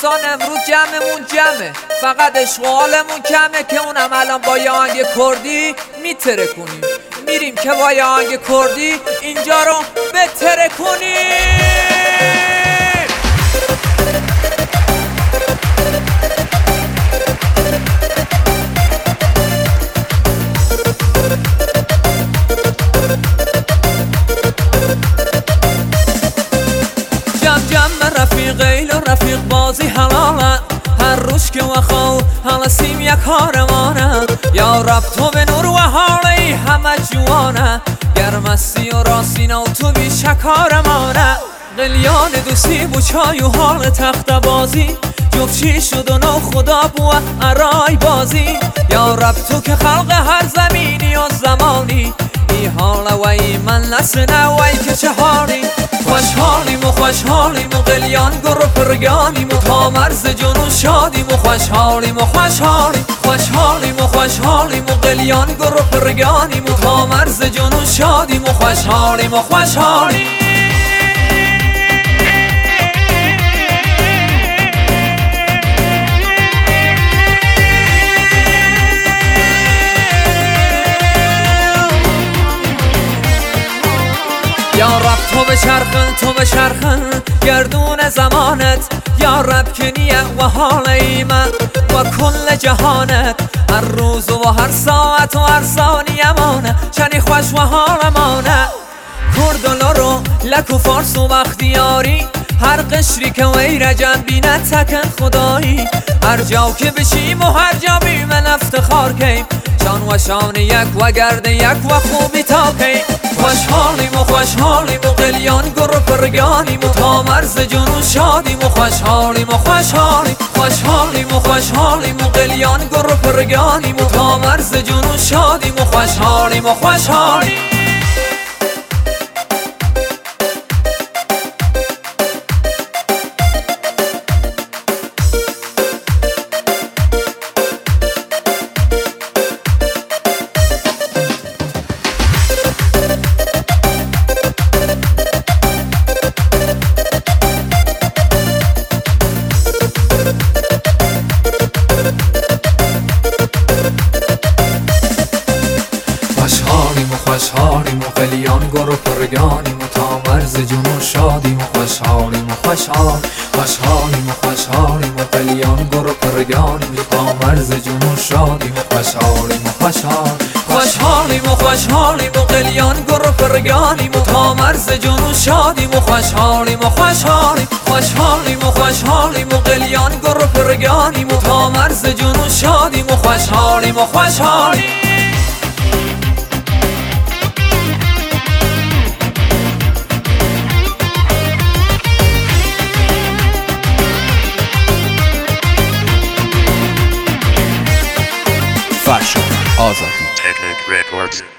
دوستان امروز جمعمون جمعه، فقط اشغالمون کمه که اونم الان با یه آهنگ کردی میتره کنیم. میریم که با یه آهنگ کردی اینجا رو بتره کنیم. رفیقیل و رفیق بازی حلاله، هر روز که وخو حالا سیم یک هارمانه. یا رب تو به نور و حالی همه جوانه، گرمستی و راستینه و تو بیشه کارمانه. قلیان دوستی بو چای و حال تخت بازی، جفچی شد و نو خدا بو ارای بازی. یا رب تو که خلق هر زمینی و زمانی، ای حاله و ای من لسنه و ای که چه حالی. خوشحالیم و خوشحالیم و قلیان گر و پرگانیم و تا مرز جنون شادیم و خوشحالیم و خوشحالیم. خوشحالیم و خوشحالیم و قلیان گر و پرگانیم و تا مرز جنون شادیم و خوشحالیم و خوشحالیم. یا رب تو بچرخن تو بچرخن گردون زمانت، یا رب که نیه و حال ایمن و کل جهانت. هر روز و هر ساعت و هر ثانیه مانه، چنی خوش و حال مانه. کردلو رو لک و فارس و بختیاری، هر قشری که وی رجب بینه تکن خدایی. هر جا که بشیم و هر جا بیمن افتخار کیم، شان و شان یک و گرد یک و خوبی تا کیم. خوشحالیم و خوشحالیم و قلیان گر و پرگانیم و تا مرز جنون شادیم و خوشحالیم و خوشحالیم. خوشحالیم و خوشحالیم و قلیان گر و پرگانیم و تا مرز جنون شادیم و خوشحالیم و خوشحالیم. خوشحالیم و قلیان گر و پرگانیم و تا مرز جنون شادیم و خوشحالیم و خوشحال. خوشحالیم و خوشحالیم و قلیان گر و پرگانیم و تا مرز جنون شادیم و خوشحالیم و خوشحال. خوشحالیم و خوشحالیم و قلیان گر و پرگانیم و تا مرز جنون شادیم و خوشحالیم و خوشحالیم. خوشحالیم و خوشحالیم و قلیان گر و پرگانیم و تا مرز جنون شادیم و خوشحالیم و خوشحالیم. Fashion Azadi Technic Records.